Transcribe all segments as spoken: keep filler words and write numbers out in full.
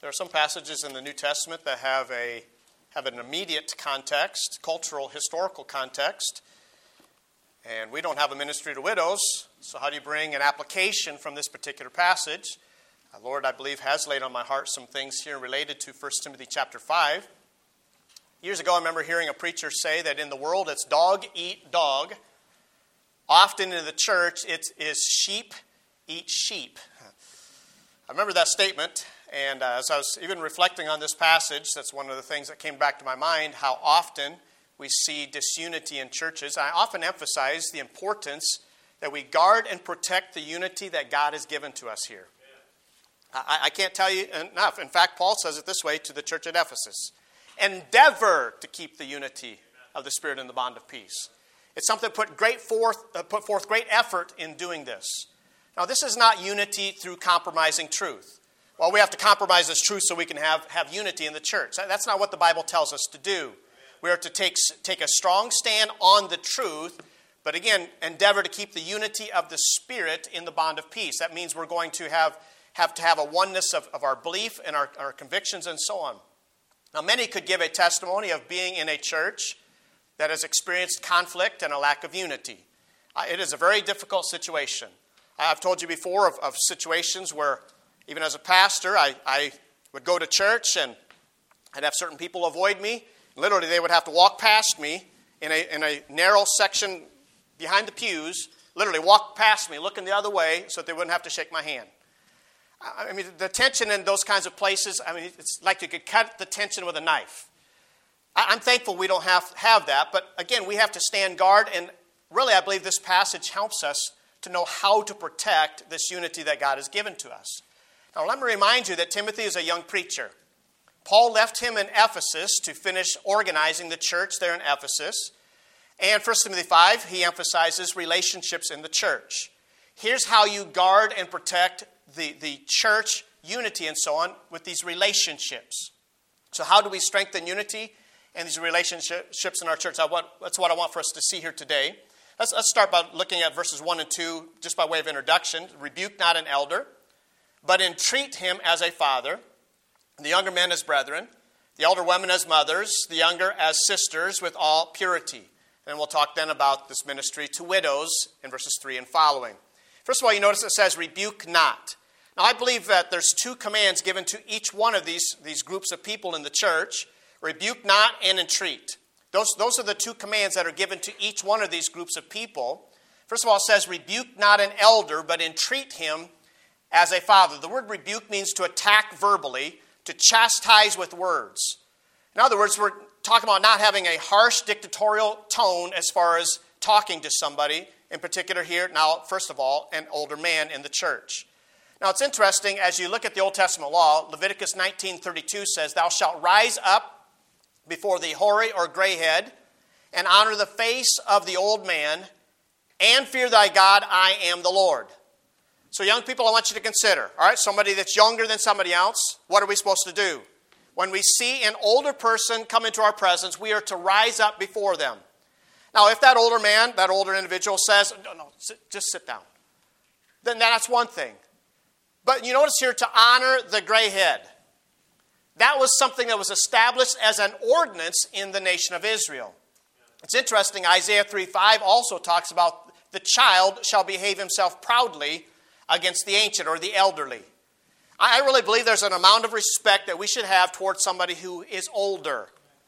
There are some passages in the New Testament that have a have an immediate context, cultural, historical context. And we don't have a ministry to widows, so how do you bring an application from this particular passage? Uh, Lord, I believe, has laid on my heart some things here related to First Timothy chapter five. Years ago, I remember hearing a preacher say that in the world it's dog eat dog. Often in the church it is sheep eat sheep. I remember that statement, and uh, as I was even reflecting on this passage, that's one of the things that came back to my mind, how often we see disunity in churches. I often emphasize the importance that we guard and protect the unity that God has given to us here. I, I can't tell you enough. In fact, Paul says it this way to the church at Ephesus. Endeavor to keep the unity of the Spirit in the bond of peace. It's something that put great forth, uh, put forth great effort in doing this. Now, this is not unity through compromising truth. Well, we have to compromise this truth so we can have, have unity in the church. That's not what the Bible tells us to do. We are to take, take a strong stand on the truth, but again, endeavor to keep the unity of the Spirit in the bond of peace. That means we're going to have, have to have a oneness of, of our belief and our, our convictions and so on. Now, many could give a testimony of being in a church that has experienced conflict and a lack of unity. Uh, it is a very difficult situation. I've told you before of, of situations where, even as a pastor, I, I would go to church and I'd have certain people avoid me. Literally, they would have to walk past me in a, in a narrow section behind the pews, literally walk past me, looking the other way so that they wouldn't have to shake my hand. I mean, the tension in those kinds of places, I mean, it's like you could cut the tension with a knife. I'm thankful we don't have have that, but again, we have to stand guard, and really I believe this passage helps us to know how to protect this unity that God has given to us. Now, let me remind you that Timothy is a young preacher. Paul left him in Ephesus to finish organizing the church there in Ephesus. And First Timothy five, he emphasizes relationships in the church. Here's how you guard and protect the, the church unity and so on with these relationships. So how do we strengthen unity and these relationships in our church? That's what I want for us to see here today. Let's, let's start by looking at verses one and two, just by way of introduction. Rebuke not an elder, but entreat him as a father, the younger men as brethren, the elder women as mothers, the younger as sisters, with all purity. And we'll talk then about this ministry to widows in verses three and following. First of all, you notice it says, rebuke not. Now, I believe that there's two commands given to each one of these, these groups of people in the church. Rebuke not and entreat. Those, those are the two commands that are given to each one of these groups of people. First of all, it says, rebuke not an elder, but entreat him as a father. The word rebuke means to attack verbally, to chastise with words. In other words, we're talking about not having a harsh dictatorial tone as far as talking to somebody, in particular here, now, first of all, an older man in the church. Now, it's interesting, as you look at the Old Testament law, Leviticus nineteen thirty-two says, thou shalt rise up before the hoary or gray head, and honor the face of the old man, and fear thy God, I am the Lord. So young people, I want you to consider, all right, somebody that's younger than somebody else, what are we supposed to do? When we see an older person come into our presence, we are to rise up before them. Now, if that older man, that older individual says, no, no, sit, just sit down, then that's one thing. But you notice here, to honor the gray head. That was something that was established as an ordinance in the nation of Israel. It's interesting, Isaiah three five also talks about the child shall behave himself proudly against the ancient or the elderly. I really believe there's an amount of respect that we should have towards somebody who is older.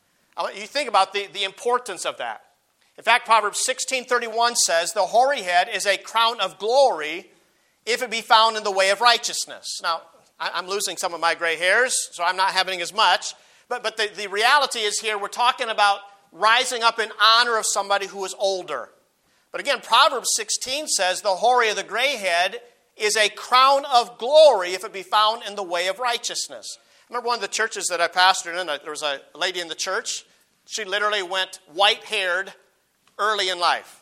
You think about the, the importance of that. In fact, Proverbs sixteen thirty-one says, the hoary head is a crown of glory if it be found in the way of righteousness. Now, I'm losing some of my gray hairs, so I'm not having as much. But, but the, the reality is here, we're talking about rising up in honor of somebody who is older. But again, Proverbs sixteen says, the hoary or the gray head is a crown of glory if it be found in the way of righteousness. I remember one of the churches that I pastored in, there was a lady in the church. She literally went white-haired early in life.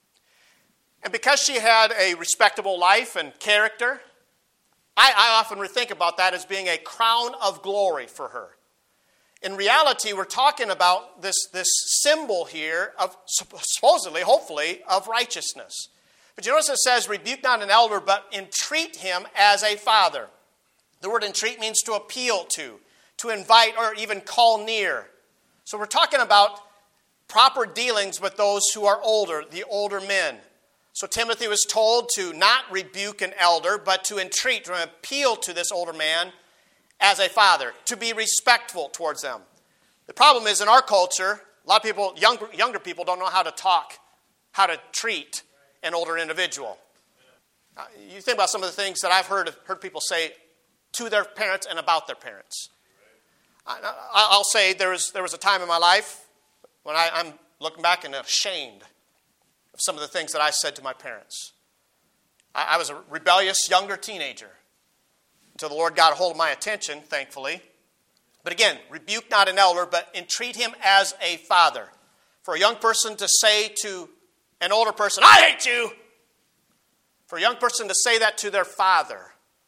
And because she had a respectable life and character, I, I often think about that as being a crown of glory for her. In reality, we're talking about this, this symbol here of supposedly, hopefully, of righteousness. But you notice it says, rebuke not an elder, but entreat him as a father. The word entreat means to appeal to, to invite, or even call near. So we're talking about proper dealings with those who are older, the older men. So Timothy was told to not rebuke an elder, but to entreat, to appeal to this older man as a father, to be respectful towards them. The problem is in our culture, a lot of people, younger, younger people don't know how to talk, how to treat an older individual. Uh, you think about some of the things that I've heard heard people say to their parents and about their parents. I, I'll say there was, there was a time in my life when I, I'm looking back and ashamed of some of the things that I said to my parents. I, I was a rebellious younger teenager until the Lord got a hold of my attention, thankfully. But again, rebuke not an elder, but entreat him as a father. For a young person to say to an older person, I hate you. For a young person to say that to their father,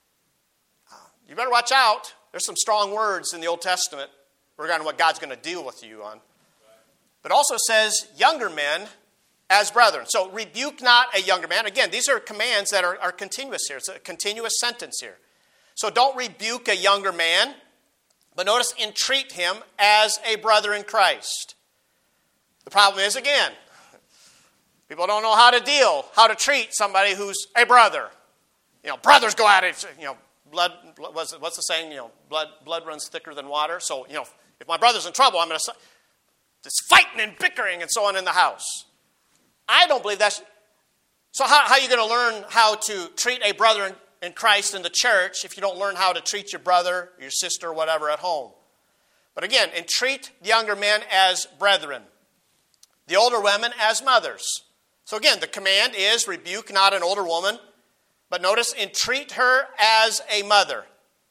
you better watch out. There's some strong words in the Old Testament regarding what God's going to deal with you on. But also says younger men as brethren. So rebuke not a younger man. Again, these are commands that are, are continuous here. It's a continuous sentence here. So don't rebuke a younger man, but notice entreat him as a brother in Christ. The problem is, again, people don't know how to deal, how to treat somebody who's a brother. You know, brothers go at it, you know, blood, what's, what's the saying? You know, blood, blood runs thicker than water. So, you know, if my brother's in trouble, I'm going to, just fighting and bickering and so on in the house. I don't believe that's, so how, how are you going to learn how to treat a brother in, in Christ in the church if you don't learn how to treat your brother, your sister, or whatever at home? But again, entreat the younger men as brethren, the older women as mothers. So again, the command is rebuke not an older woman, but notice, entreat her as a mother.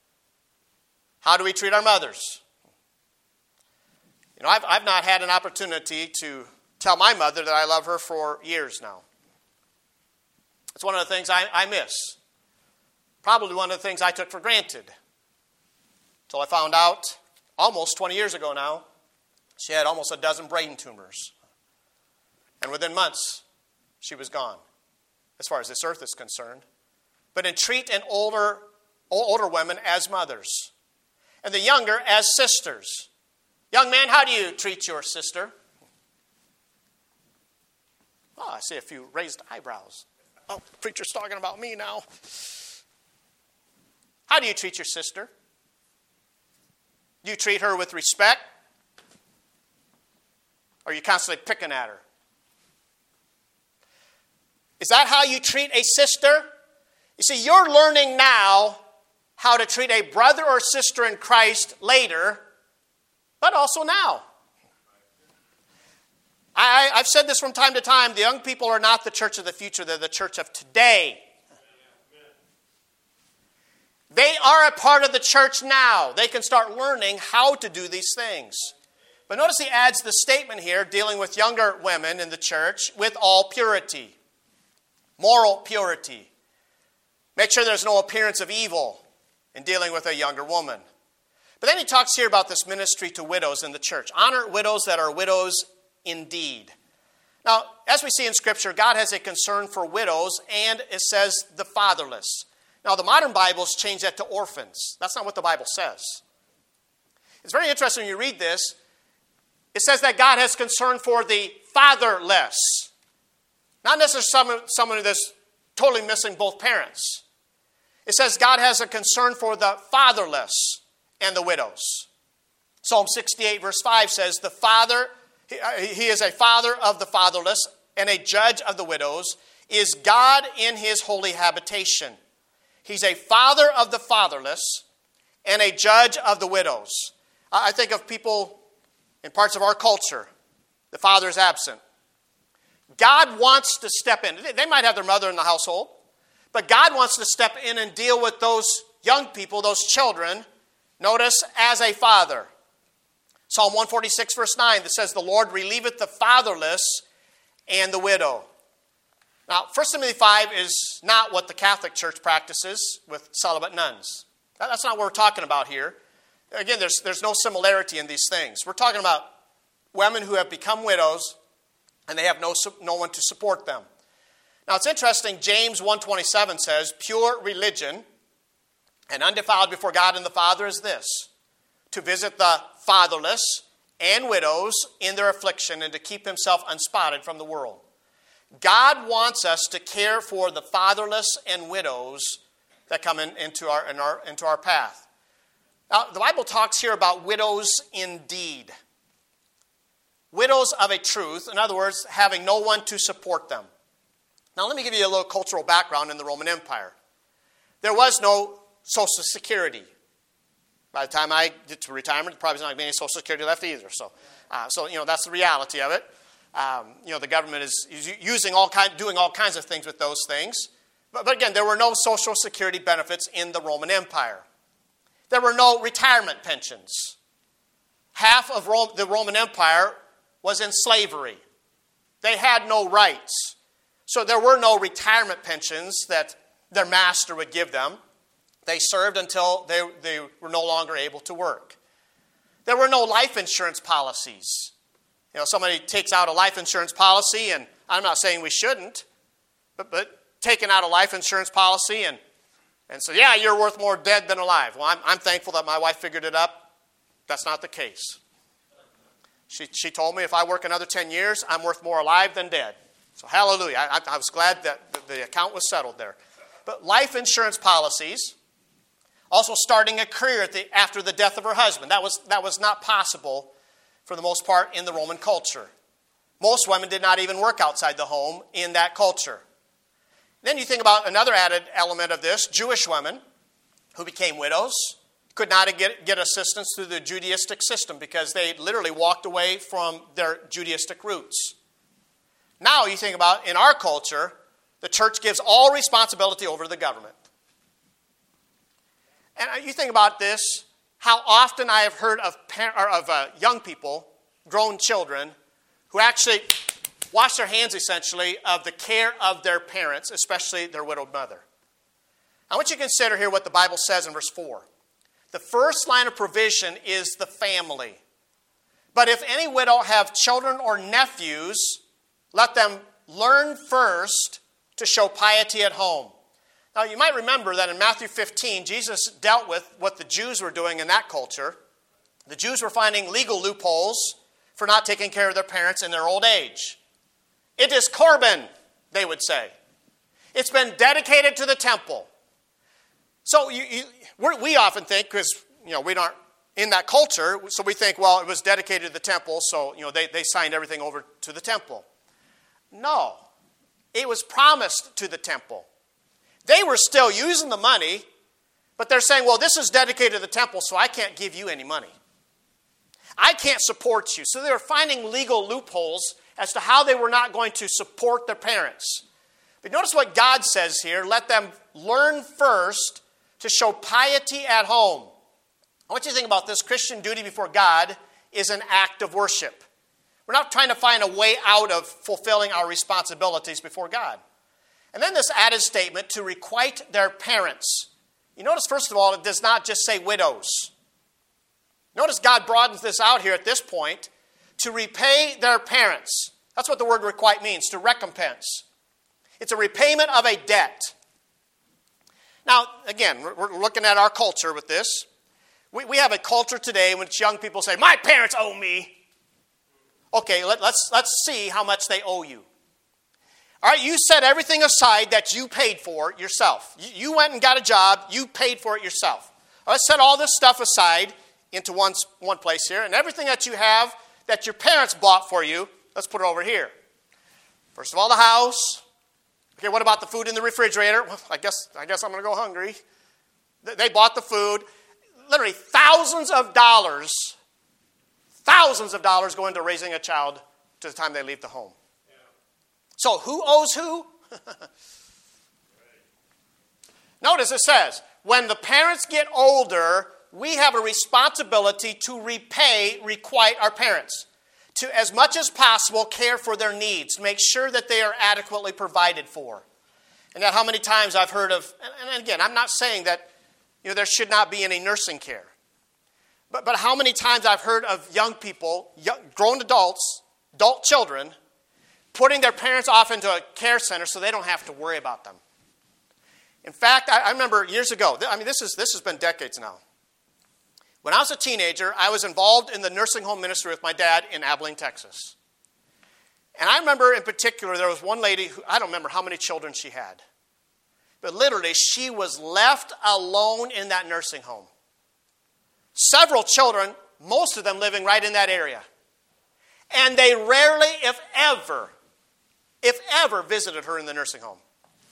How do we treat our mothers? You know, I've, I've not had an opportunity to tell my mother that I love her for years now. It's one of the things I, I miss. Probably one of the things I took for granted. Until I found out, almost twenty years ago now, she had almost a dozen brain tumors. And within months, she was gone, as far as this earth is concerned. But entreat an older, older women as mothers, and the younger as sisters. Young man, how do you treat your sister? Oh, I see a few raised eyebrows. Oh, the preacher's talking about me now. How do you treat your sister? Do you treat her with respect? Or are you constantly picking at her? Is that how you treat a sister? You see, you're learning now how to treat a brother or sister in Christ later, but also now. I, I've said this from time to time. The young people are not the church of the future. They're the church of today. They are a part of the church now. They can start learning how to do these things. But notice he adds the statement here dealing with younger women in the church with all purity. Moral purity. Make sure there's no appearance of evil in dealing with a younger woman. But then he talks here about this ministry to widows in the church. Honor widows that are widows indeed. Now, as we see in Scripture, God has a concern for widows, and it says the fatherless. Now, the modern Bibles change that to orphans. That's not what the Bible says. It's very interesting when you read this. It says that God has concern for the fatherless. Not necessarily someone, someone that's totally missing both parents. It says God has a concern for the fatherless and the widows. Psalm sixty-eight verse five says, the father, he is a father of the fatherless and a judge of the widows, is God in his holy habitation. He's a father of the fatherless and a judge of the widows. I think of people in parts of our culture, the father is absent. God wants to step in. They might have their mother in the household, but God wants to step in and deal with those young people, those children, notice, as a father. Psalm one forty-six verse nine that says, the Lord relieveth the fatherless and the widow. Now, First Timothy five is not what the Catholic Church practices with celibate nuns. That's not what we're talking about here. Again, there's, there's no similarity in these things. We're talking about women who have become widows and they have no, no one to support them. Now, it's interesting, James one twenty-seven says, pure religion and undefiled before God and the Father is this, to visit the fatherless and widows in their affliction and to keep himself unspotted from the world. God wants us to care for the fatherless and widows that come in, into, our, in our, into our path. Now, the Bible talks here about widows indeed. Widows of a truth, in other words, having no one to support them. Now, let me give you a little cultural background in the Roman Empire. There was no Social Security. By the time I get to retirement, there probably not going to be any Social Security left either. So, uh, so you know, that's the reality of it. Um, you know, the government is, is using all kind, doing all kinds of things with those things. But, but again, there were no Social Security benefits in the Roman Empire. There were no retirement pensions. Half of Rome, the Roman Empire was in slavery. They had no rights. So there were no retirement pensions that their master would give them. They served until they, they were no longer able to work. There were no life insurance policies. You know, somebody takes out a life insurance policy, and I'm not saying we shouldn't, but, but taking out a life insurance policy and, and so, yeah, you're worth more dead than alive. Well, I'm, I'm thankful that my wife figured it up. That's not the case. She, she told me if I work another ten years, I'm worth more alive than dead. So hallelujah. I, I was glad that the, the account was settled there. But life insurance policies, also starting a career at the, after the death of her husband, that was, that was not possible for the most part in the Roman culture. Most women did not even work outside the home in that culture. Then you think about another added element of this, Jewish women who became widows could not get, get assistance through the Judaistic system because they literally walked away from their Judaistic roots. Now you think about, in our culture, the church gives all responsibility over to the government. And you think about this, how often I have heard of, par- or of uh, young people, grown children, who actually wash their hands, essentially, of the care of their parents, especially their widowed mother. I want you to consider here what the Bible says in verse four. The first line of provision is the family. But if any widow have children or nephews, let them learn first to show piety at home. Now, you might remember that in Matthew fifteen, Jesus dealt with what the Jews were doing in that culture. The Jews were finding legal loopholes for not taking care of their parents in their old age. It is Corban, they would say. It's been dedicated to the temple. So you, you, we're, we often think, because you know we aren't in that culture, so we think, well, it was dedicated to the temple, so you know they, they signed everything over to the temple. No, it was promised to the temple. They were still using the money, but they're saying, well, this is dedicated to the temple, so I can't give you any money. I can't support you. So they were finding legal loopholes as to how they were not going to support their parents. But notice what God says here. Let them learn first to show piety at home. I want you to think about this. Christian duty before God is an act of worship. We're not trying to find a way out of fulfilling our responsibilities before God. And then this added statement, to requite their parents. You notice, first of all, it does not just say widows. Notice God broadens this out here at this point. To repay their parents. That's what the word requite means, to recompense. It's a repayment of a debt. Now, again, we're looking at our culture with this. We, we have a culture today in which young people say, my parents owe me. Okay, let, let's, let's see how much they owe you. All right, you set everything aside that you paid for yourself. You, you went and got a job. You paid for it yourself. All right, set all this stuff aside into one, one place here. And everything that you have that your parents bought for you, let's put it over here. First of all, the house. Okay, what about the food in the refrigerator? Well, I guess, I guess I'm going to go hungry. They bought the food. Literally thousands of dollars, thousands of dollars go into raising a child to the time they leave the home. Yeah. So who owes who? Notice it says, when the parents get older, we have a responsibility to repay, requite our parents. To, as much as possible, care for their needs. To make sure that they are adequately provided for. And that how many times I've heard of, and again, I'm not saying that you know, there should not be any nursing care. But, but how many times I've heard of young people, young, grown adults, adult children, putting their parents off into a care center so they don't have to worry about them. In fact, I, I remember years ago, I mean, this, is, this has been decades now. When I was a teenager, I was involved in the nursing home ministry with my dad in Abilene, Texas. And I remember in particular, there was one lady who, I don't remember how many children she had. But literally, she was left alone in that nursing home. Several children, most of them living right in that area. And they rarely, if ever, if ever, visited her in the nursing home.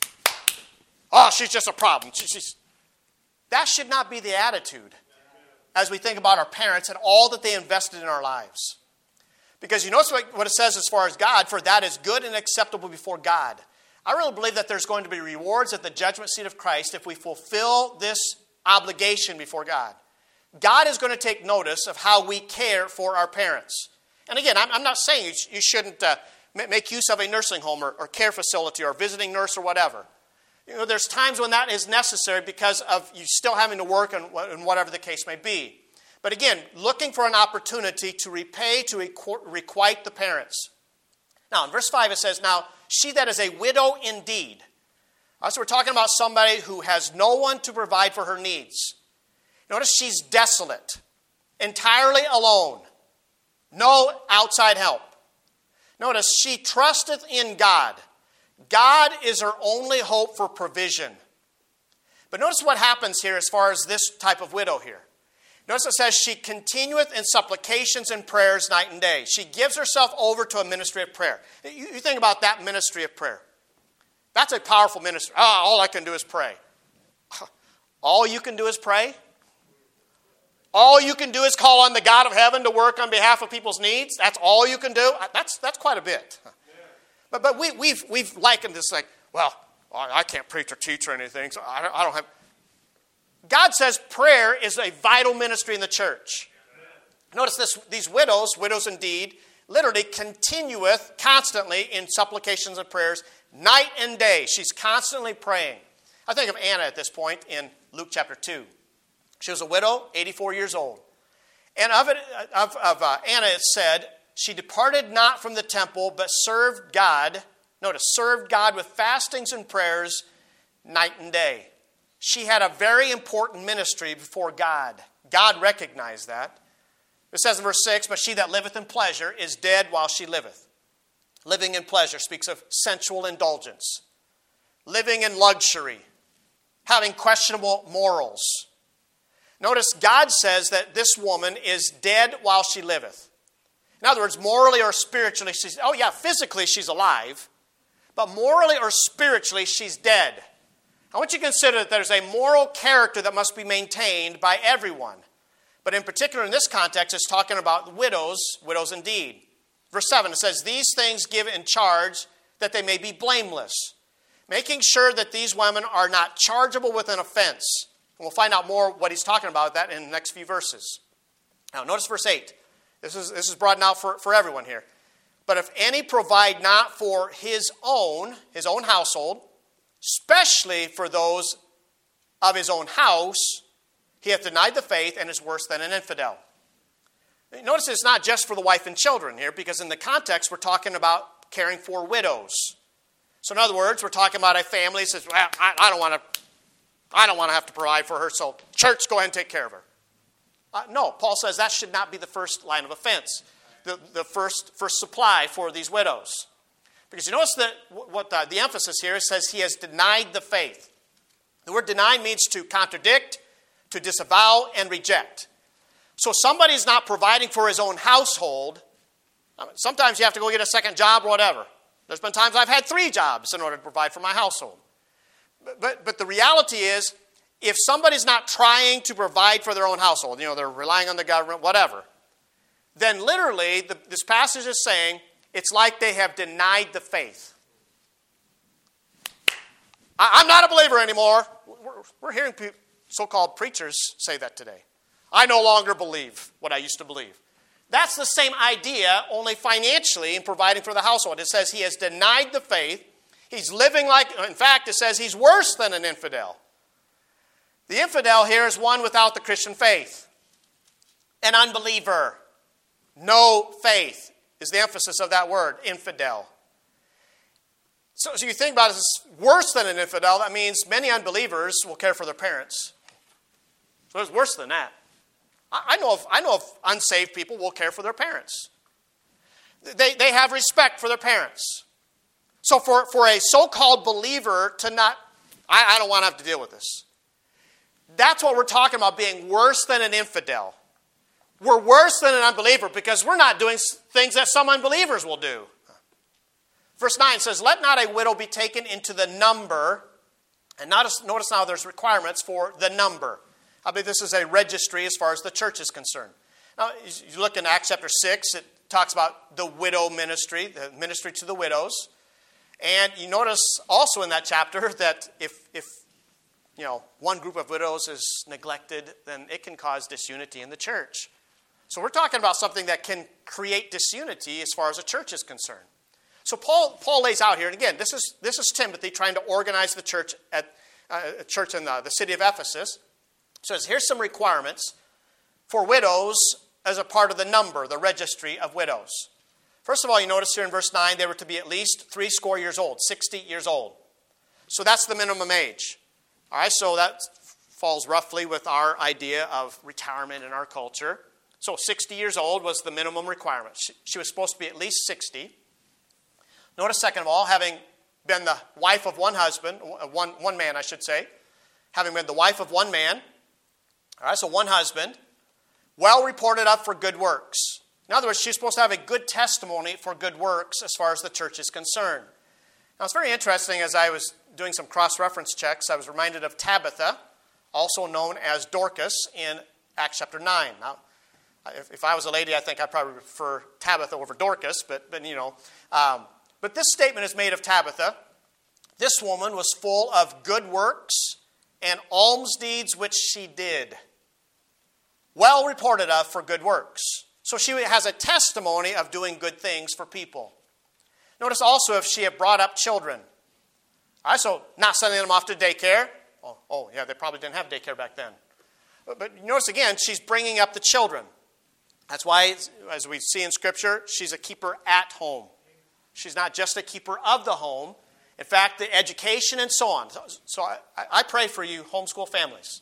Oh, she's just a problem. She, she's... That should not be the attitude as we think about our parents and all that they invested in our lives. Because you notice what it says as far as God, for that is good and acceptable before God. I really believe that there's going to be rewards at the judgment seat of Christ if we fulfill this obligation before God. God is going to take notice of how we care for our parents. And again, I'm, I'm not saying you, sh- you shouldn't uh, make use of a nursing home or, or care facility or visiting nurse or whatever. You know, there's times when that is necessary because of you still having to work and, and whatever the case may be. But again, looking for an opportunity to repay, to requ- requite the parents. Now, in verse five it says, now, she that is a widow indeed. Uh, so we're talking about somebody who has no one to provide for her needs. Notice she's desolate, entirely alone, no outside help. Notice she trusteth in God. God is her only hope for provision. But notice what happens here as far as this type of widow here. Notice it says, she continueth in supplications and prayers night and day. She gives herself over to a ministry of prayer. You, you think about that ministry of prayer. That's a powerful ministry. Oh, all I can do is pray. All you can do is pray? All you can do is call on the God of heaven to work on behalf of people's needs? That's all you can do? That's, that's quite a bit. But, but we, we've, we've likened this like, well, I can't preach or teach or anything, so I don't, I don't have... God says prayer is a vital ministry in the church. Notice this, these widows, widows indeed, literally continueth constantly in supplications and prayers, night and day. She's constantly praying. I think of Anna at this point in Luke chapter two. She was a widow, eighty-four years old. And of, it, of, of uh, Anna it said, she departed not from the temple, but served God. Notice, served God with fastings and prayers night and day. She had a very important ministry before God. God recognized that. It says in verse six, but she that liveth in pleasure is dead while she liveth. Living in pleasure speaks of sensual indulgence. Living in luxury. Having questionable morals. Notice God says that this woman is dead while she liveth. In other words, morally or spiritually, she's, oh yeah, physically she's alive. But morally or spiritually, she's dead. I want you to consider that there's a moral character that must be maintained by everyone. But in particular, in this context, it's talking about widows, widows indeed. Verse seven, it says, these things give in charge that they may be blameless, making sure that these women are not chargeable with an offense. And we'll find out more what he's talking about that in the next few verses. Now, notice verse eight. This is, this is brought out for, for everyone here. But if any provide not for his own, his own household, especially for those of his own house, he hath denied the faith and is worse than an infidel. Notice it's not just for the wife and children here, because in the context we're talking about caring for widows. So in other words, we're talking about a family that says, well, I, I don't want to I don't want to have to provide for her, so church, go ahead and take care of her. Uh, no, Paul says that should not be the first line of offense, the, the first, first supply for these widows. Because you notice that what the, the emphasis here is, says he has denied the faith. The word deny means to contradict, to disavow, and reject. So somebody's not providing for his own household. I mean, sometimes you have to go get a second job or whatever. There's been times I've had three jobs in order to provide for my household. But, but, but the reality is, if somebody's not trying to provide for their own household, you know, they're relying on the government, whatever, then literally the, this passage is saying, it's like they have denied the faith. I, I'm not a believer anymore. We're, we're hearing pe- so-called preachers say that today. I no longer believe what I used to believe. That's the same idea, only financially in providing for the household. It says he has denied the faith. He's living like, in fact, it says he's worse than an infidel. The infidel here is one without the Christian faith. An unbeliever. No faith is the emphasis of that word, infidel. So, so you think about it as worse than an infidel, that means many unbelievers will care for their parents. So it's worse than that. I, I know of I know of unsaved people will care for their parents. They they have respect for their parents. So for, for a so-called believer to not, I, I don't want to have to deal with this. That's what we're talking about, being worse than an infidel. We're worse than an unbeliever because we're not doing things that some unbelievers will do. Verse nine says, let not a widow be taken into the number. And notice, notice now there's requirements for the number. I believe this is a registry as far as the church is concerned. Now, you look in Acts chapter six, it talks about the widow ministry, the ministry to the widows. And you notice also in that chapter that if, if you know, one group of widows is neglected, then it can cause disunity in the church. So we're talking about something that can create disunity as far as a church is concerned. So Paul Paul lays out here, and again, this is this is Timothy trying to organize the church at uh, a church in the, the city of Ephesus. So says, here's some requirements for widows as a part of the number, the registry of widows. First of all, you notice here in verse nine, they were to be at least three score years old, sixty years old. So that's the minimum age. All right, so that falls roughly with our idea of retirement in our culture. So sixty years old was the minimum requirement. She, she was supposed to be at least sixty. Notice, second of all, having been the wife of one husband, one, one man, I should say, having been the wife of one man, all right, so one husband, well reported up for good works. In other words, she's supposed to have a good testimony for good works as far as the church is concerned. Now, it's very interesting, as I was doing some cross-reference checks, I was reminded of Tabitha, also known as Dorcas, in Acts chapter nine. Now, if, if I was a lady, I think I'd probably prefer Tabitha over Dorcas, but, but you know. Um, but this statement is made of Tabitha. This woman was full of good works and alms deeds which she did. Well reported of for good works. So she has a testimony of doing good things for people. Notice also if she had brought up children. All right, so not sending them off to daycare. Oh, oh yeah, they probably didn't have daycare back then. But, but notice again, she's bringing up the children. That's why, as we see in Scripture, she's a keeper at home. She's not just a keeper of the home. In fact, the education and so on. So, so I, I pray for you homeschool families.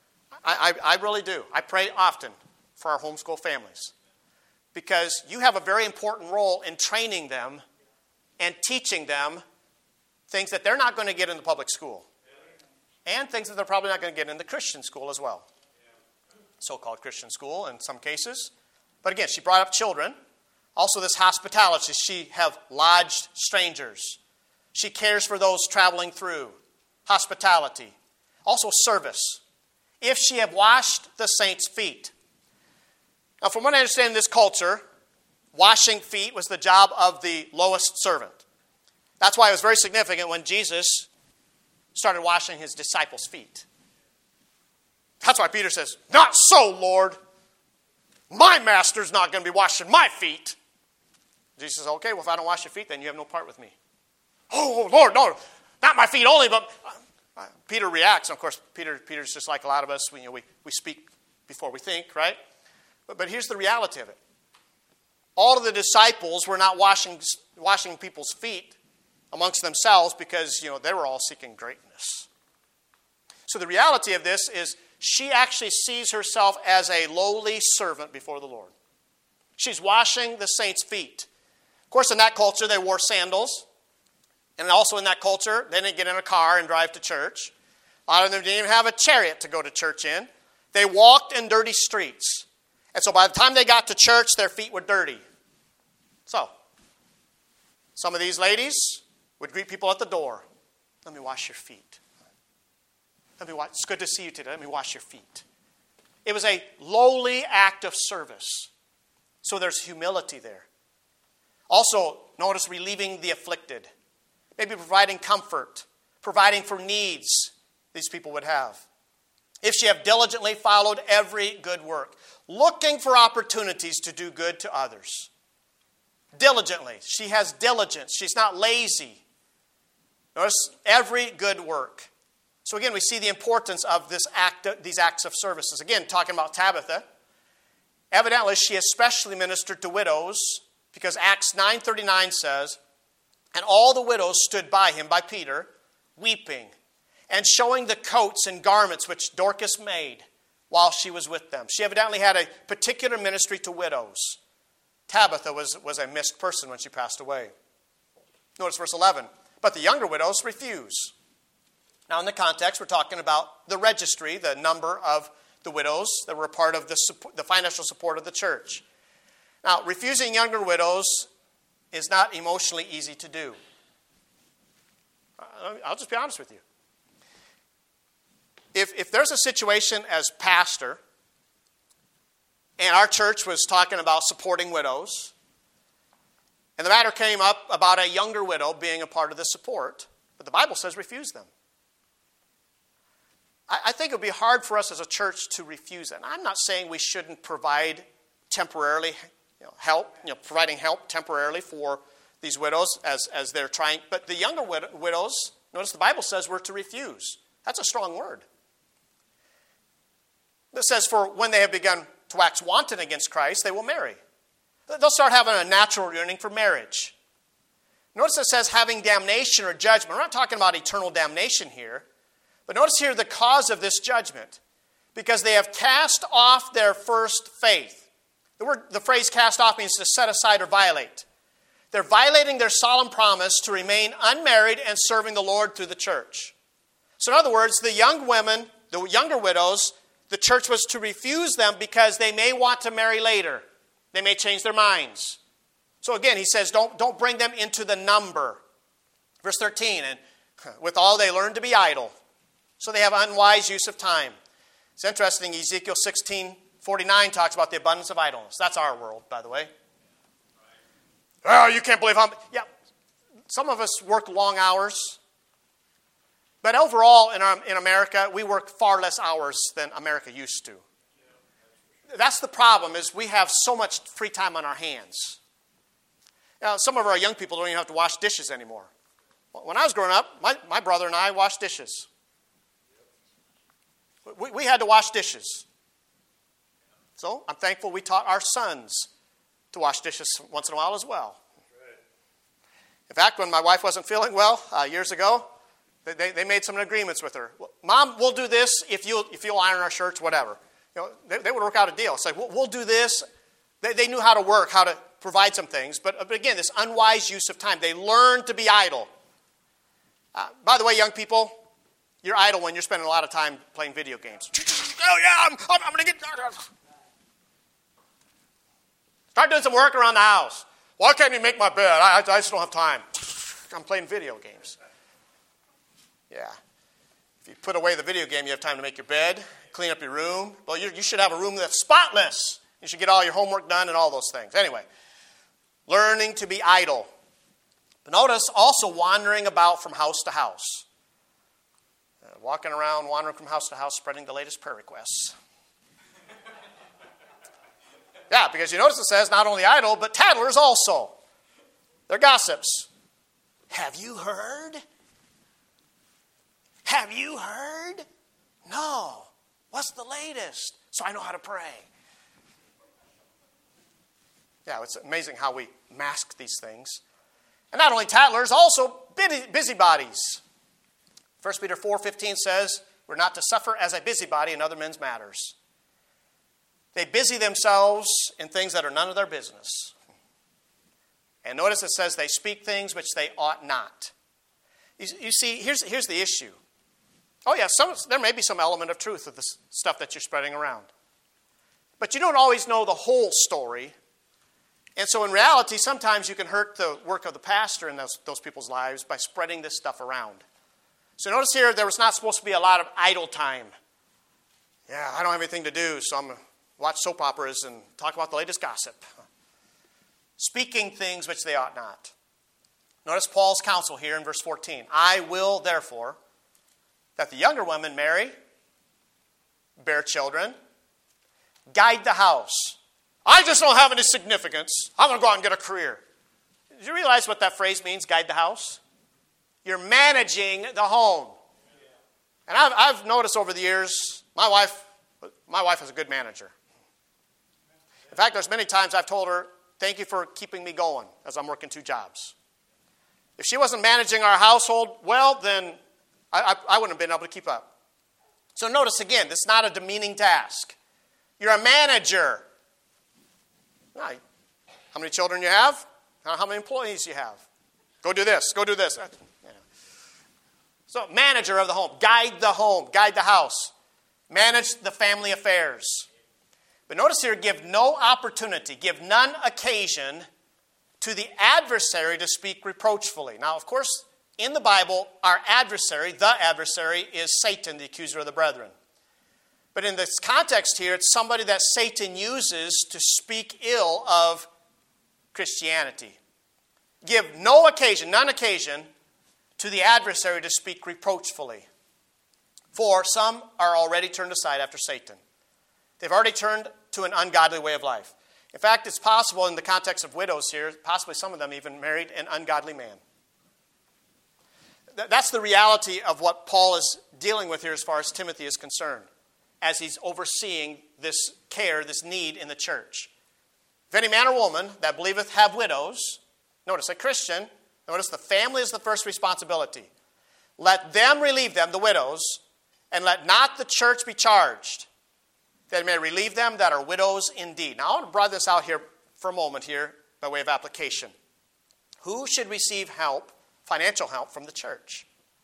I, I, I really do. I pray often for our homeschool families. Because you have a very important role in training them and teaching them things that they're not going to get in the public school. And things that they're probably not going to get in the Christian school as well. So-called Christian school in some cases. But again, she brought up children. Also this hospitality. She have lodged strangers. She cares for those traveling through. Hospitality. Also service. If she have washed the saints' feet. Now, from what I understand in this culture, washing feet was the job of the lowest servant. That's why it was very significant when Jesus started washing his disciples' feet. That's why Peter says, not so, Lord. My master's not going to be washing my feet. Jesus says, okay, well, if I don't wash your feet, then you have no part with me. Oh, Lord, no, not my feet only, but uh, Peter reacts. And of course, Peter, Peter's just like a lot of us. We, you know, we, we speak before we think, right? But, but here's the reality of it. All of the disciples were not washing, washing people's feet amongst themselves because, you know, they were all seeking greatness. So the reality of this is she actually sees herself as a lowly servant before the Lord. She's washing the saints' feet. Of course, in that culture, they wore sandals. And also in that culture, they didn't get in a car and drive to church. A lot of them didn't even have a chariot to go to church in. They walked in dirty streets. And so by the time they got to church, their feet were dirty. So, some of these ladies would greet people at the door. Let me wash your feet. Let me wash. It's good to see you today. Let me wash your feet. It was a lowly act of service. So there's humility there. Also, notice relieving the afflicted. Maybe providing comfort, providing for needs these people would have. If she have diligently followed every good work, looking for opportunities to do good to others. Diligently. She has diligence. She's not lazy. Notice every good work. So again, we see the importance of this act, these acts of services. Again, talking about Tabitha. Evidently, she especially ministered to widows because Acts nine thirty-nine says, And all the widows stood by him, by Peter, weeping, and showing the coats and garments which Dorcas made while she was with them. She evidently had a particular ministry to widows. Tabitha was, was a missed person when she passed away. Notice verse eleven. But the younger widows refuse. Now in the context, we're talking about the registry, the number of the widows that were a part of the, support, the financial support of the church. Now, refusing younger widows is not emotionally easy to do. I'll just be honest with you. If, if there's a situation as pastor, and our church was talking about supporting widows, and the matter came up about a younger widow being a part of the support, but the Bible says refuse them. I, I think it would be hard for us as a church to refuse that. And I'm not saying we shouldn't provide temporarily you know, help, you know, providing help temporarily for these widows as, as they're trying. But the younger wid- widows, notice the Bible says we're to refuse. That's a strong word. It says, for when they have begun to wax wanton against Christ, they will marry. They'll start having a natural yearning for marriage. Notice it says having damnation or judgment. We're not talking about eternal damnation here. But notice here the cause of this judgment. Because they have cast off their first faith. The word, the phrase cast off means to set aside or violate. They're violating their solemn promise to remain unmarried and serving the Lord through the church. So in other words, the young women, the younger widows, the church was to refuse them because they may want to marry later. They may change their minds. So again, he says, don't, don't bring them into the number. Verse thirteen, and with all they learn to be idle. So they have unwise use of time. It's interesting, Ezekiel sixteen forty-nine talks about the abundance of idleness. That's our world, by the way. Oh, you can't believe how... Yeah, some of us work long hours. But overall, in, our, in America, we work far less hours than America used to. That's the problem, is we have so much free time on our hands. Now, some of our young people don't even have to wash dishes anymore. When I was growing up, my, my brother and I washed dishes. We, we had to wash dishes. So I'm thankful we taught our sons to wash dishes once in a while as well. In fact, when my wife wasn't feeling well uh, years ago, they, they made some agreements with her. Mom, we'll do this if you'll, if you'll iron our shirts, whatever. You know, they, they would work out a deal. It's like, we'll, we'll do this. They, they knew how to work, how to provide some things. But, but again, this unwise use of time. They learned to be idle. Uh, by the way, young people, you're idle when you're spending a lot of time playing video games. Oh, yeah, I'm, I'm, I'm going to get... Start doing some work around the house. Why can't you make my bed? I, I just don't have time. I'm playing video games. Yeah. If you put away the video game, you have time to make your bed, clean up your room. Well, you, you should have a room that's spotless. You should get all your homework done and all those things. Anyway, learning to be idle. But notice also wandering about from house to house. Uh, walking around, wandering from house to house, spreading the latest prayer requests. Yeah, because you notice it says not only idle, but tattlers also. They're gossips. Have you heard? Have you heard? No. What's the latest? So I know how to pray. Yeah, it's amazing how we mask these things. And not only tattlers, also busybodies. First Peter four fifteen says, we're not to suffer as a busybody in other men's matters. They busy themselves in things that are none of their business. And notice it says they speak things which they ought not. You, you see, here's, here's the issue. Oh yeah, some, there may be some element of truth of this stuff that you're spreading around. But you don't always know the whole story. And so in reality, sometimes you can hurt the work of the pastor in those, those people's lives by spreading this stuff around. So notice here, there was not supposed to be a lot of idle time. Yeah, I don't have anything to do, so I'm going to watch soap operas and talk about the latest gossip. Speaking things which they ought not. Notice Paul's counsel here in verse fourteen. I will, therefore, that the younger women marry, bear children, guide the house. I just don't have any significance. I'm going to go out and get a career. Did you realize what that phrase means, guide the house? You're managing the home. And I've, I've noticed over the years, my wife, my wife is a good manager. In fact, there's many times I've told her, thank you for keeping me going as I'm working two jobs. If she wasn't managing our household well, then I, I, I wouldn't have been able to keep up. So notice again, this is not a demeaning task. You're a manager. Right. How many children you have? How many employees you have? Go do this. Go do this. Yeah. So manager of the home. Guide the home. Guide the house. Manage the family affairs. But notice here, give no opportunity, give none occasion to the adversary to speak reproachfully. Now, of course, in the Bible, our adversary, the adversary, is Satan, the accuser of the brethren. But in this context here, it's somebody that Satan uses to speak ill of Christianity. Give no occasion, none occasion, to the adversary to speak reproachfully. For some are already turned aside after Satan. They've already turned to an ungodly way of life. In fact, it's possible in the context of widows here, possibly some of them even married an ungodly man. That's the reality of what Paul is dealing with here as far as Timothy is concerned, as he's overseeing this care, this need in the church. If any man or woman that believeth have widows, notice a Christian, notice the family is the first responsibility. Let them relieve them, the widows, and let not the church be charged, that it may relieve them that are widows indeed. Now I want to broaden this out here for a moment here by way of application. Who should receive help, financial help from the church?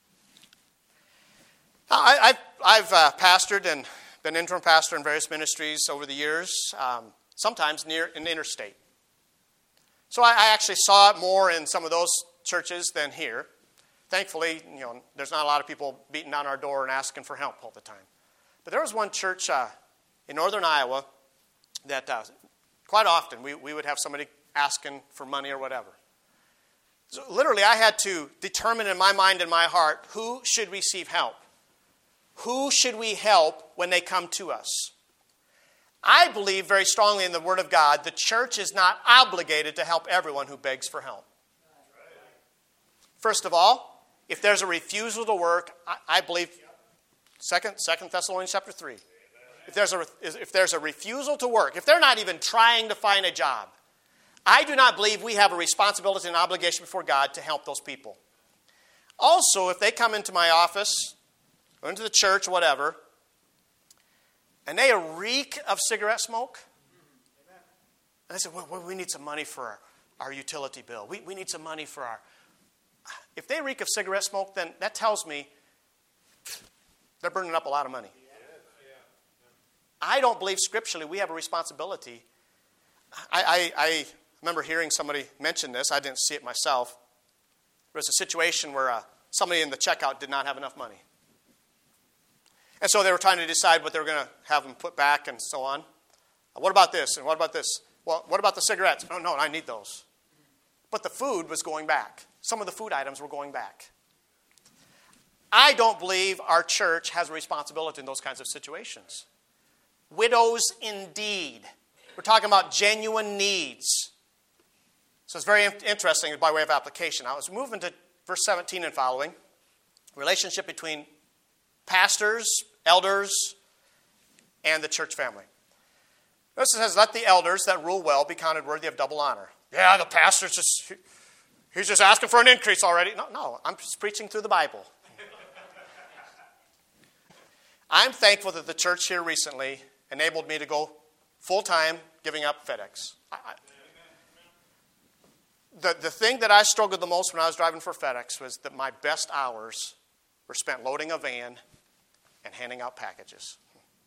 Now, I, I've, I've uh, pastored and been interim pastor in various ministries over the years, um, sometimes near in interstate. So I, I actually saw it more in some of those churches than here. Thankfully, you know, there's not a lot of people beating down our door and asking for help all the time. But there was one church uh, in northern Iowa that uh, quite often we, we would have somebody asking for money or whatever. So literally, I had to determine in my mind and my heart who should receive help. Who should we help when they come to us? I believe very strongly in the Word of God, the church is not obligated to help everyone who begs for help. First of all, if there's a refusal to work, I, I believe, Second, Second Thessalonians chapter three. If there's, a, if there's a refusal to work, if they're not even trying to find a job, I do not believe we have a responsibility and obligation before God to help those people. Also, if they come into my office or into the church, whatever, and they reek of cigarette smoke, and I say, well, we need some money for our, our utility bill. We, we need some money for our... If they reek of cigarette smoke, then that tells me they're burning up a lot of money. I don't believe scripturally we have a responsibility. I, I, I remember hearing somebody mention this. I didn't see it myself. There was a situation where uh, somebody in the checkout did not have enough money. And so they were trying to decide what they were going to have them put back and so on. What about this? And what about this? Well, what about the cigarettes? Oh, no, I need those. But the food was going back. Some of the food items were going back. I don't believe our church has a responsibility in those kinds of situations. Widows indeed. We're talking about genuine needs. So it's very interesting by way of application. Now, as we move into verse seventeen and following, relationship between pastors, elders, and the church family. Notice it says, let the elders that rule well be counted worthy of double honor. Yeah, the pastor's just, he's just asking for an increase already. No, no, I'm just preaching through the Bible. I'm thankful that the church here recently enabled me to go full-time giving up FedEx. I, I, the, the thing that I struggled the most when I was driving for FedEx was that my best hours were spent loading a van and handing out packages.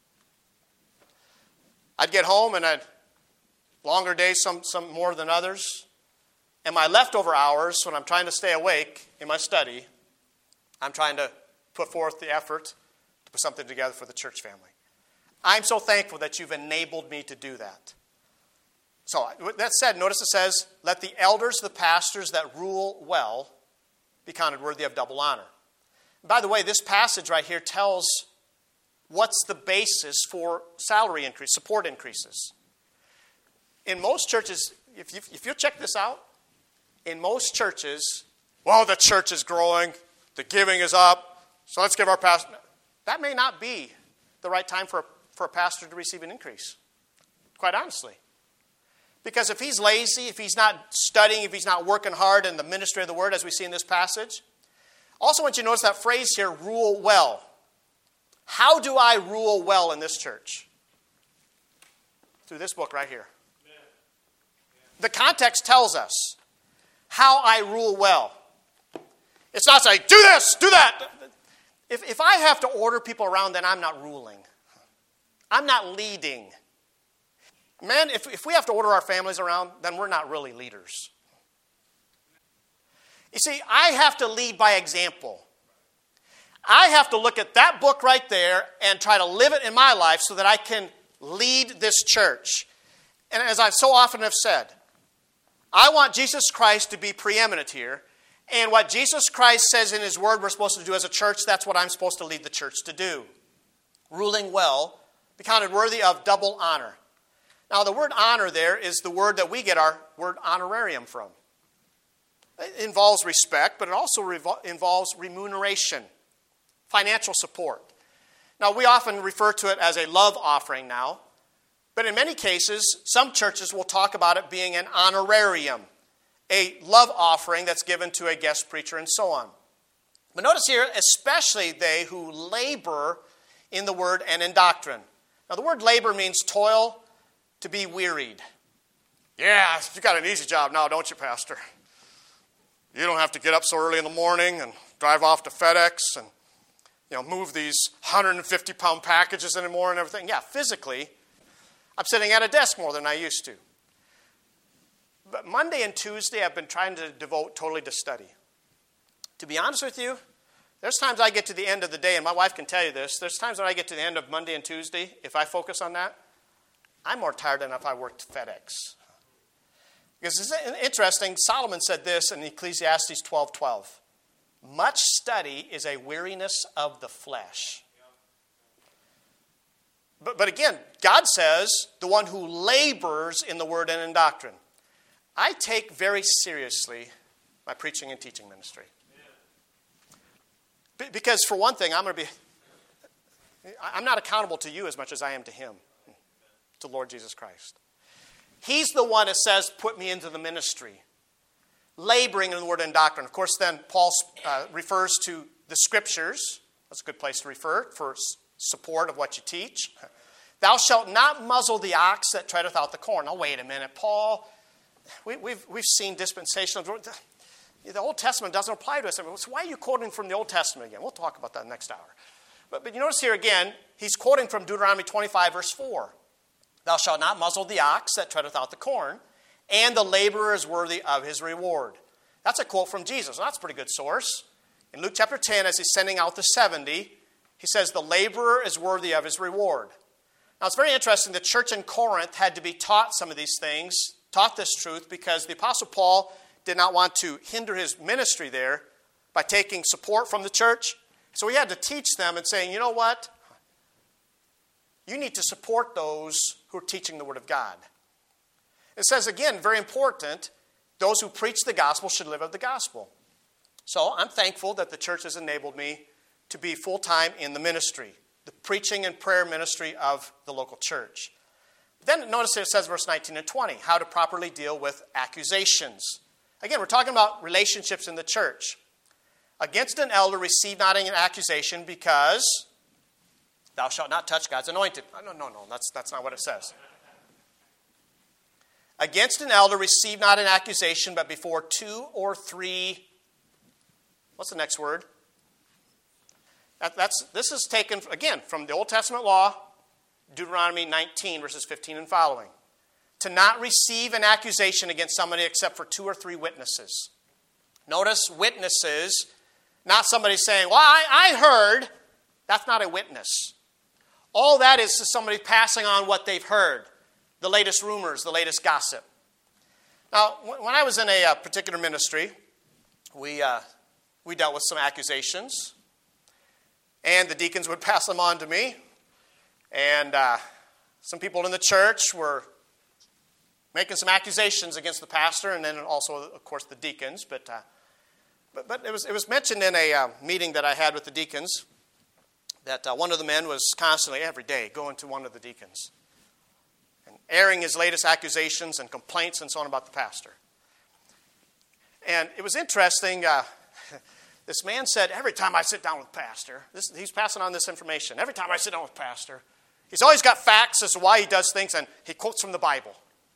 I'd get home and I'd longer days, some, some more than others. And my leftover hours, when I'm trying to stay awake in my study, I'm trying to put forth the effort to put something together for the church family. I'm so thankful that you've enabled me to do that. So with that said, notice it says, let the elders, the pastors that rule well, be counted worthy of double honor. And by the way, this passage right here tells what's the basis for salary increase, support increases. In most churches, if you, if you check this out, in most churches, well, the church is growing, the giving is up, so let's give our pastor. That may not be the right time for a, for a pastor to receive an increase, quite honestly. Because if he's lazy, if he's not studying, if he's not working hard in the ministry of the word, as we see in this passage. Also, I want you to notice that phrase here, rule well. How do I rule well in this church? Through this book right here. The context tells us how I rule well. It's not saying, do this, do that. If, if I have to order people around, then I'm not ruling. I'm not leading. Man, if, if we have to order our families around, then we're not really leaders. You see, I have to lead by example. I have to look at that book right there and try to live it in my life so that I can lead this church. And as I so often have said, I want Jesus Christ to be preeminent here. And what Jesus Christ says in his word we're supposed to do as a church, that's what I'm supposed to lead the church to do. Ruling well, be counted worthy of double honor. Now, the word honor there is the word that we get our word honorarium from. It involves respect, but it also revol- involves remuneration, financial support. Now, we often refer to it as a love offering now, but in many cases, some churches will talk about it being an honorarium, a love offering that's given to a guest preacher and so on. But notice here, especially they who labor in the word and in doctrine. Now, the word labor means toil, to be wearied. Yeah, you got an easy job now, don't you, Pastor? You don't have to get up so early in the morning and drive off to FedEx and you know move these one hundred fifty pound packages anymore and everything. Yeah, physically, I'm sitting at a desk more than I used to. But Monday and Tuesday, I've been trying to devote totally to study. To be honest with you, there's times I get to the end of the day, and my wife can tell you this, there's times when I get to the end of Monday and Tuesday, if I focus on that, I'm more tired than if I worked FedEx. Because it's interesting, Solomon said this in Ecclesiastes twelve twelve. Much study is a weariness of the flesh. But, but again, God says, the one who labors in the word and in doctrine. I take very seriously my preaching and teaching ministry. Be, because for one thing, I'm going to be, I'm not accountable to you as much as I am to him. To Lord Jesus Christ. He's the one that says, put me into the ministry. Laboring in the word and doctrine. Of course, then Paul uh, refers to the scriptures. That's a good place to refer for support of what you teach. Thou shalt not muzzle the ox that treadeth out the corn. Now, wait a minute, Paul. We, we've, we've seen dispensational. The Old Testament doesn't apply to us. So why are you quoting from the Old Testament again? We'll talk about that next hour. But, but you notice here again, he's quoting from Deuteronomy twenty-five, verse four. Thou shalt not muzzle the ox that treadeth out the corn, and the laborer is worthy of his reward. That's a quote from Jesus. Well, that's a pretty good source. In Luke chapter ten, as he's sending out the seventy, he says, the laborer is worthy of his reward. Now, it's very interesting. The church in Corinth had to be taught some of these things, taught this truth, because the Apostle Paul did not want to hinder his ministry there by taking support from the church. So he had to teach them and saying, you know what? You need to support those who are teaching the Word of God. It says, again, very important, those who preach the gospel should live of the gospel. So I'm thankful that the church has enabled me to be full-time in the ministry, the preaching and prayer ministry of the local church. Then notice it says, verse nineteen and twenty, how to properly deal with accusations. Again, we're talking about relationships in the church. Against an elder, receive not an accusation because thou shalt not touch God's anointed. No, no, no, that's, that's not what it says. Against an elder, receive not an accusation, but before two or three, what's the next word? That, that's, this is taken, again, from the Old Testament law, Deuteronomy nineteen, verses fifteen and following. To not receive an accusation against somebody except for two or three witnesses. Notice witnesses, not somebody saying, well, I, I heard. That's not a witness. All that is is somebody passing on what they've heard, the latest rumors, the latest gossip. Now, when I was in a particular ministry, we uh, we dealt with some accusations, and the deacons would pass them on to me, and uh, some people in the church were making some accusations against the pastor, and then also, of course, the deacons. But uh, but, but it was it was mentioned in a uh, meeting that I had with the deacons that uh, one of the men was constantly, every day, going to one of the deacons. and airing his latest accusations and complaints and so on about the pastor. And it was interesting. Uh, this man said, every time I sit down with pastor, this, he's passing on this information. Every time I sit down with pastor, he's always got facts as to why he does things, and he quotes from the Bible.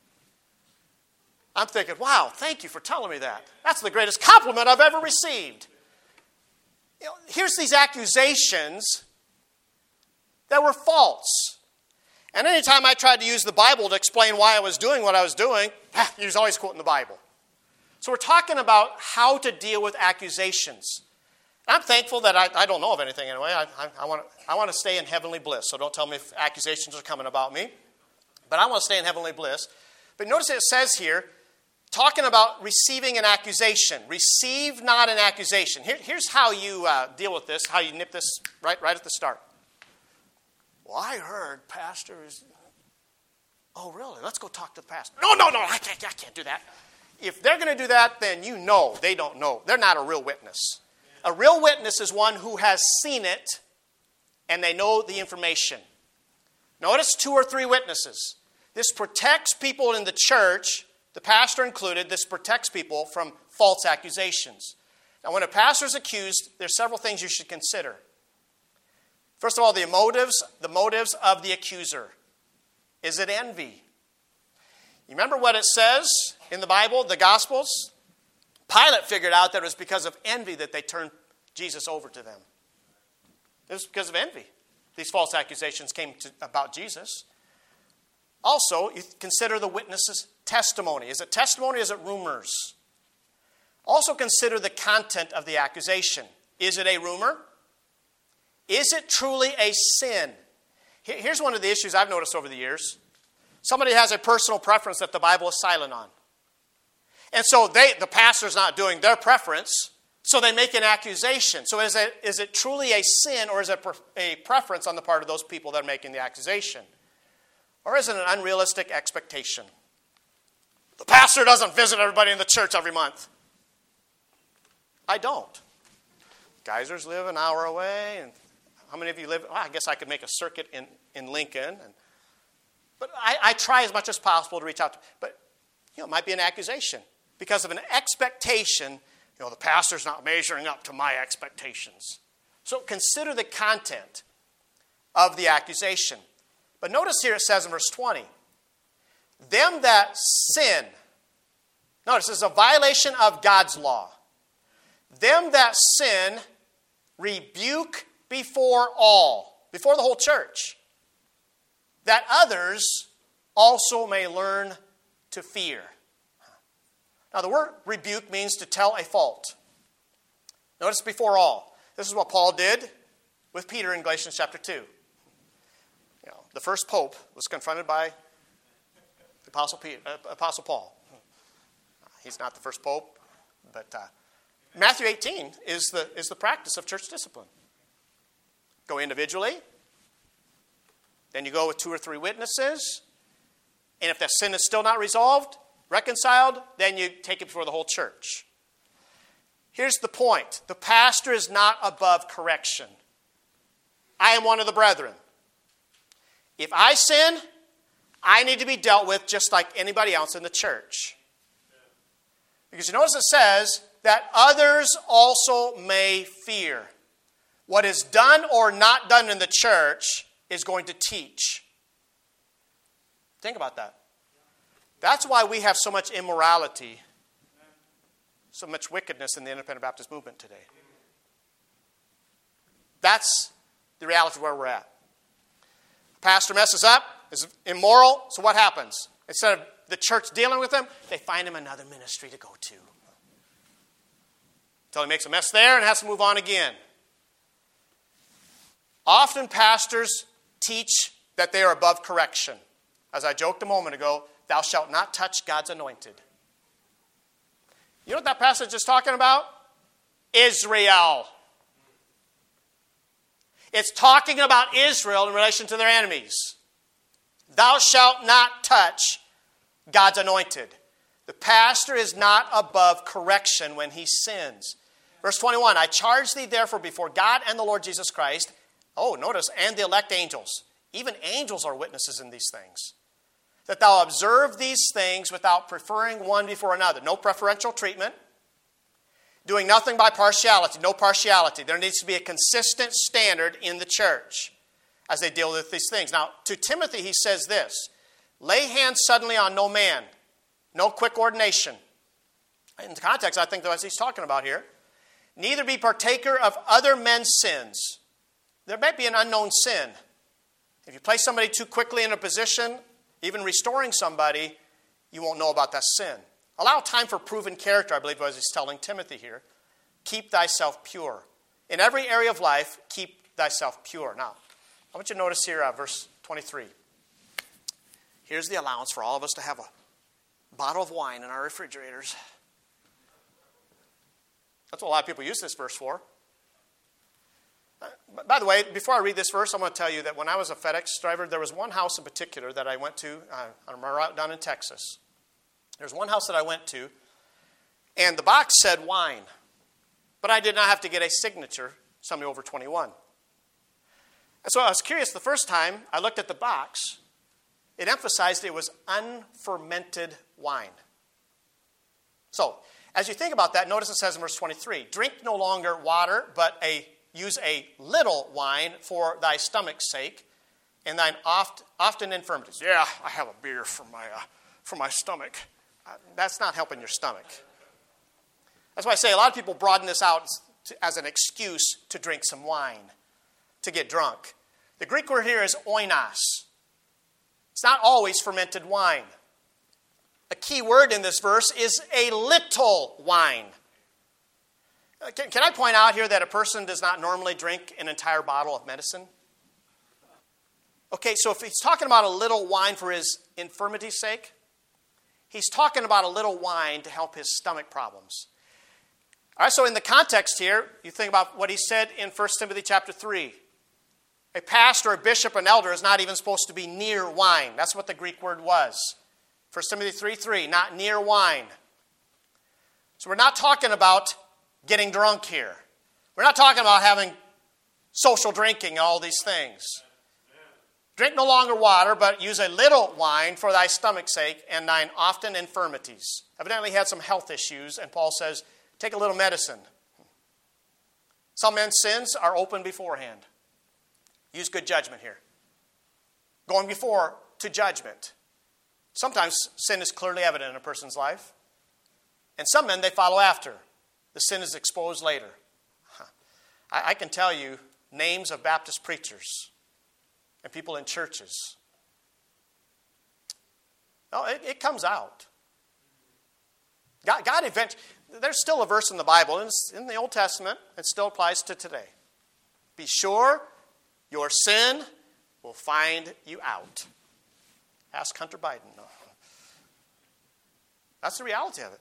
I'm thinking, wow, thank you for telling me that. That's the greatest compliment I've ever received. You know, here's these accusations that were false. And anytime I tried to use the Bible to explain why I was doing what I was doing, he was always quoting the Bible. So we're talking about how to deal with accusations. I'm thankful that I, I don't know of anything anyway. I, I, I, want to, I want to stay in heavenly bliss, so don't tell me if accusations are coming about me. But I want to stay in heavenly bliss. But notice it says here, talking about receiving an accusation. Receive not an accusation. Here, here's how you uh, deal with this, how you nip this right, right at the start. Well, I heard pastors. Oh, really? Let's go talk to the pastor. No, no, no, I can't, I can't do that. If they're going to do that, then you know they don't know. They're not a real witness. A real witness is one who has seen it and they know the information. Notice two or three witnesses. This protects people in the church, the pastor included, this protects people from false accusations. Now, when a pastor is accused, there's several things you should consider. First of all, the motives, the motives of the accuser. Is it envy? You remember what it says in the Bible, the Gospels? Pilate figured out that it was because of envy that they turned Jesus over to them. It was because of envy. These false accusations came to, about Jesus. Also, you consider the witness's testimony. Is it testimony or is it rumors? Also consider the content of the accusation. Is it a rumor? Is it truly a sin? Here's one of the issues I've noticed over the years. Somebody has a personal preference that the Bible is silent on. And so they, the pastor's not doing their preference, so they make an accusation. So is it, is it truly a sin, or is it a preference on the part of those people that are making the accusation? Or is it an unrealistic expectation? The pastor doesn't visit everybody in the church every month. I don't. Geysers live an hour away, and how many of you live? Well, I guess I could make a circuit in, in Lincoln. And, but I, I try as much as possible to reach out to. But you know, it might be an accusation because of an expectation. You know, the pastor's not measuring up to my expectations. So consider the content of the accusation. But notice here it says in verse twenty, them that sin. Notice this is a violation of God's law. Them that sin, rebuke before all, before the whole church, that others also may learn to fear. Now, the word rebuke means to tell a fault. Notice before all. This is what Paul did with Peter in Galatians chapter two. You know, the first pope was confronted by the Apostle, Peter, uh, Apostle Paul. He's not the first pope, but uh, Matthew eighteen is the, is the practice of church discipline. Go individually, then you go with two or three witnesses, and if that sin is still not resolved, reconciled, then you take it before the whole church. Here's the point. The pastor is not above correction. I am one of the brethren. If I sin, I need to be dealt with just like anybody else in the church. Because you notice it says that others also may fear. What is done or not done in the church is going to teach. Think about that. That's why we have so much immorality, so much wickedness in the Independent Baptist movement today. That's the reality of where we're at. Pastor messes up, is immoral, so what happens? Instead of the church dealing with them, they find him another ministry to go to. Until he makes a mess there and has to move on again. Often pastors teach that they are above correction. As I joked a moment ago, thou shalt not touch God's anointed. You know what that passage is talking about? Israel. It's talking about Israel in relation to their enemies. Thou shalt not touch God's anointed. The pastor is not above correction when he sins. Verse twenty-one, I charge thee therefore before God and the Lord Jesus Christ. Oh, notice, and the elect angels. Even angels are witnesses in these things. that thou observe these things without preferring one before another. No preferential treatment. Doing nothing by partiality. No partiality. There needs to be a consistent standard in the church as they deal with these things. Now, to Timothy, he says this: lay hands suddenly on no man. No quick ordination. In the context, I think that's what he's talking about here. Neither be partaker of other men's sins. There might be an unknown sin. If you place somebody too quickly in a position, even restoring somebody, you won't know about that sin. Allow time for proven character, I believe, as he's telling Timothy here. Keep thyself pure. In every area of life, keep thyself pure. Now, I want you to notice here, uh, verse twenty-three. Here's the allowance for all of us to have a bottle of wine in our refrigerators. That's what a lot of people use this verse for. Uh, by the way, before I read this verse, I'm going to tell you that when I was a FedEx driver, there was one house in particular that I went to uh, on my route down in Texas. There's one house that I went to, and the box said wine. But I did not have to get a signature, somebody over twenty-one. And so I was curious the first time I looked at the box. It emphasized it was unfermented wine. So, as you think about that, notice it says in verse twenty-three, drink no longer water, but a use a little wine for thy stomach's sake, and thine oft, often infirmities. Yeah, I have a beer for my uh, for my stomach. Uh, that's not helping your stomach. That's why I say a lot of people broaden this out to, as an excuse to drink some wine, to get drunk. The Greek word here is oinos. It's not always fermented wine. A key word in this verse is a little wine. Can, can I point out here that a person does not normally drink an entire bottle of medicine? Okay, so if he's talking about a little wine for his infirmity's sake, he's talking about a little wine to help his stomach problems. All right, so in the context here, you think about what he said in First Timothy chapter three. A pastor, a bishop, an elder is not even supposed to be near wine. That's what the Greek word was. First Timothy three three, not near wine. So we're not talking about getting drunk here. We're not talking about having social drinking and all these things. Drink no longer water, but use a little wine for thy stomach's sake and thine often infirmities. Evidently he had some health issues, and Paul says, take a little medicine. Some men's sins are open beforehand. Use good judgment here. Going before to judgment. Sometimes sin is clearly evident in a person's life. And some men, they follow after. The sin is exposed later. I, I can tell you names of Baptist preachers and people in churches. No, it, it comes out. God, God eventually, there's still a verse in the Bible, and it's in the Old Testament, it still applies to today. Be sure your sin will find you out. Ask Hunter Biden. No. That's the reality of it.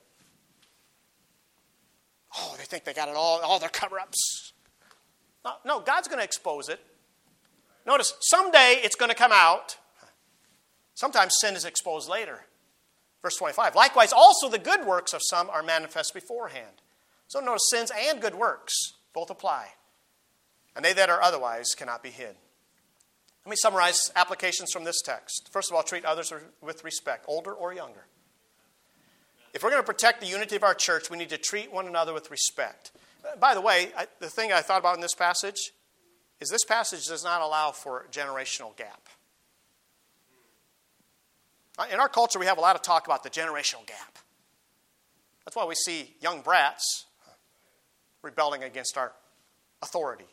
Oh, they think they got it all, all their cover-ups. No, no, God's going to expose it. Notice, someday it's going to come out. Sometimes sin is exposed later. Verse twenty-five, likewise also the good works of some are manifest beforehand. So notice sins and good works both apply. And they that are otherwise cannot be hid. Let me summarize applications from this text. First of all, treat others with respect, older or younger. If we're going to protect the unity of our church, we need to treat one another with respect. By the way, I, the thing I thought about in this passage is this passage does not allow for a generational gap. In our culture, we have a lot of talk about the generational gap. That's why we see young brats rebelling against our authority.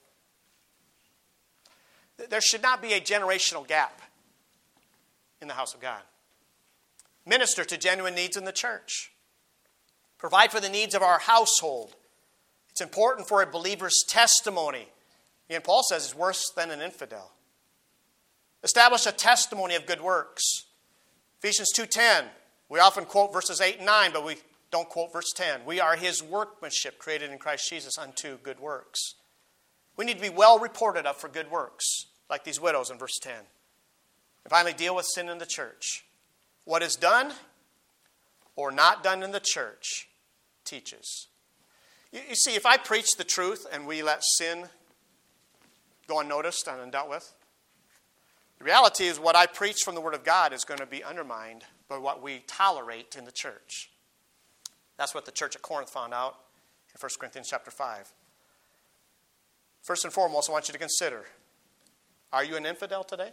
There should not be a generational gap in the house of God. Minister to genuine needs in the church. Provide for the needs of our household. It's important for a believer's testimony. And Paul says it's worse than an infidel. Establish a testimony of good works. Ephesians two ten. We often quote verses eight and nine, but we don't quote verse ten. We are his workmanship created in Christ Jesus unto good works. We need to be well reported of for good works, like these widows in verse ten. And finally, deal with sin in the church. What is done or not done in the church teaches. You, you see, if I preach the truth and we let sin go unnoticed and undealt with, The reality is what I preach from the Word of God is going to be undermined by what we tolerate in the church. That's what the church at Corinth found out in First Corinthians chapter five. First and foremost, I want you to consider, are you an infidel today?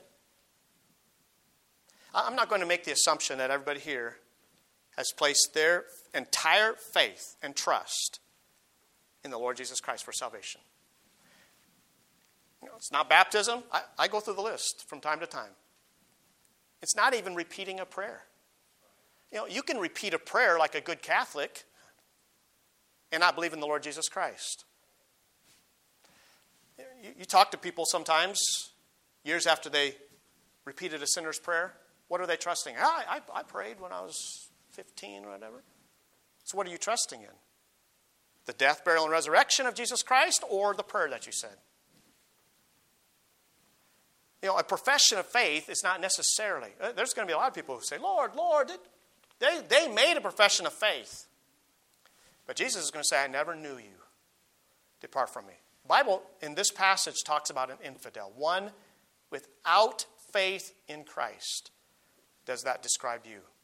I'm not going to make the assumption that everybody here has placed their entire faith and trust in the Lord Jesus Christ for salvation. You know, it's not baptism. I, I go through the list from time to time. It's not even repeating a prayer. You know, you can repeat a prayer like a good Catholic and not believe in the Lord Jesus Christ. You, you talk to people sometimes, years after they repeated a sinner's prayer. What are they trusting? I, I, I prayed when I was fifteen or whatever. So what are you trusting in? The death, burial, and resurrection of Jesus Christ, or the prayer that you said? You know, a profession of faith is not necessarily. There's going to be a lot of people who say, Lord, Lord, they, they made a profession of faith. But Jesus is going to say, I never knew you. Depart from me. The Bible in this passage talks about an infidel, one without faith in Christ. Does that describe you?